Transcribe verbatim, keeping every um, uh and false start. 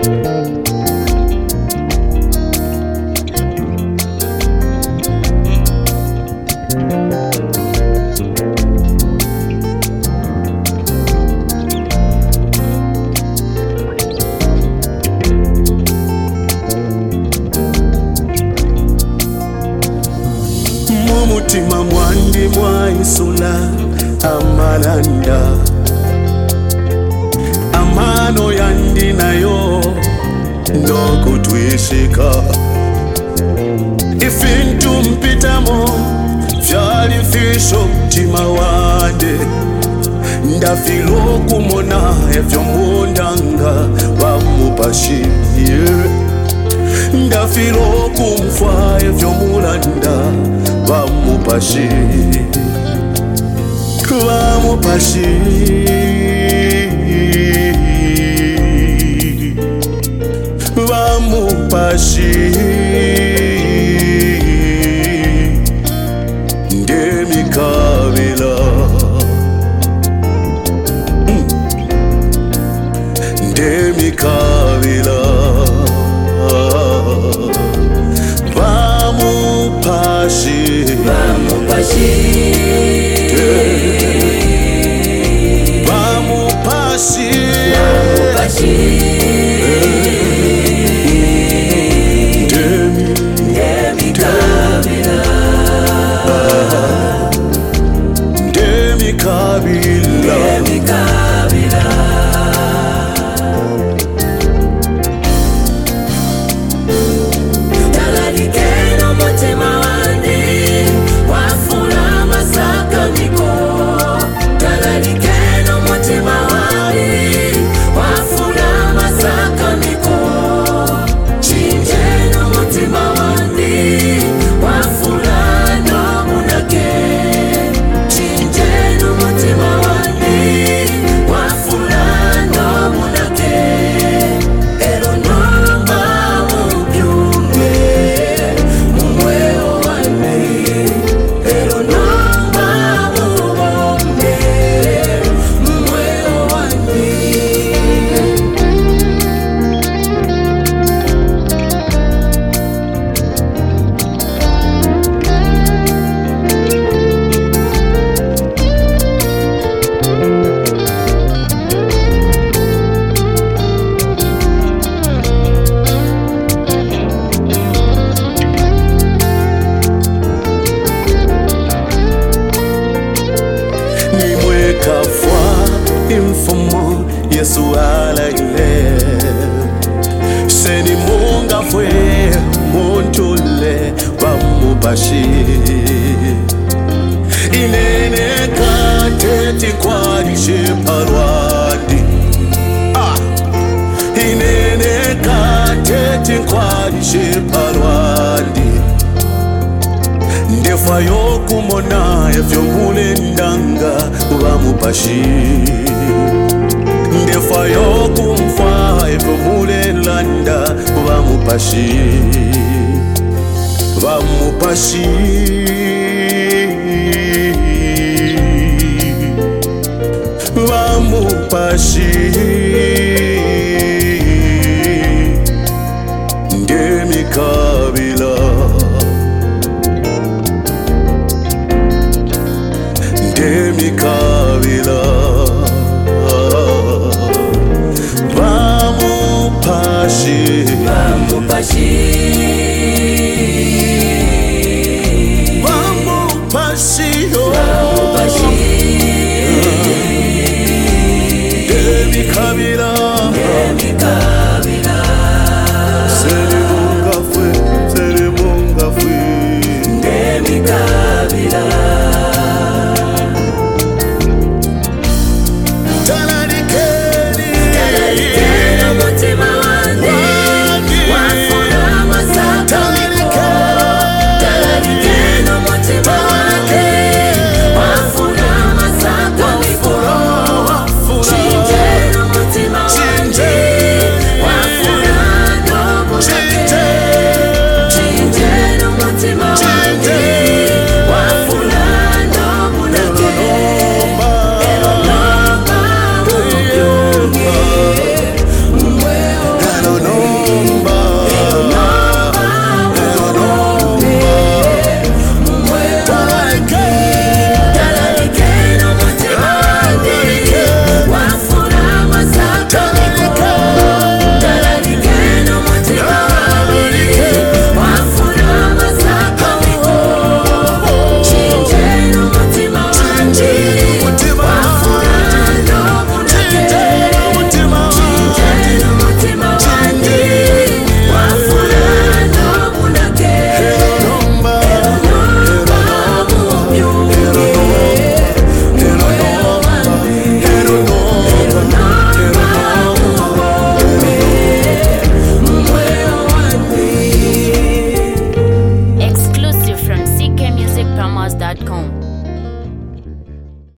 Mumutima mwandi mwaisula amalanda amano yandi nayo ndokutwishika ifintu mpitamo vyalifisho mtima wande ndafilo kumona evyo mundanga wamupashiye ndafilo kumfa evyo mulanda wamupashi wamupashi wamupashi ndemikabila ndemikabila wamupashi Wamupashi Wamupashi Wamupashi Demi Demi kabila Demi kabila Demi kabila Talalikeno motema wandi wafula masaka miko Talalikeno motema wandi wafula masaka miko Chinjeno motema wandi wafula no munake Chinjeno motema wandi wafula no munake Ero nomba mubyumbe mumweo wandi Ero nomba mubombe mumweo wandi Nimweka fwa imfumo Yesu ala ile Seni munga fwe muntule wamupashi Inene kateti kwa nishiparwadi Ah Inene kateti kwa nishiparwadi Ndefa yokumona evyo mulendanga wamupashi Ndefa yokumfa evyo mulelanda wamupashi Wamupashi Wamupashi